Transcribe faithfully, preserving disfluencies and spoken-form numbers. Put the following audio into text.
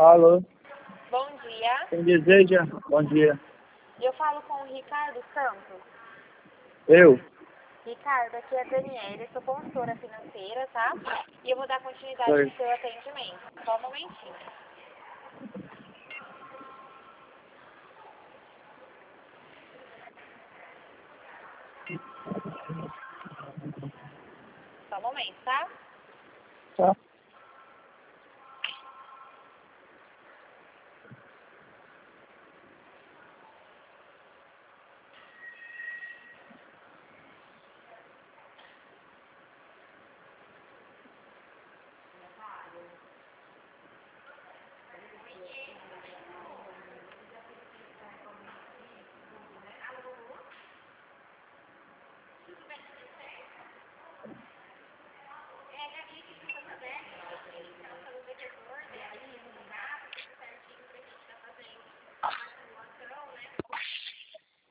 Alô, Bom dia. quem deseja? Bom dia. Eu falo com o Ricardo Santos. Eu? Ricardo, aqui é a Daniela, eu sou consultora financeira, tá? E eu vou dar continuidade Oi. no seu atendimento. Só um momentinho. Só um momento, tá?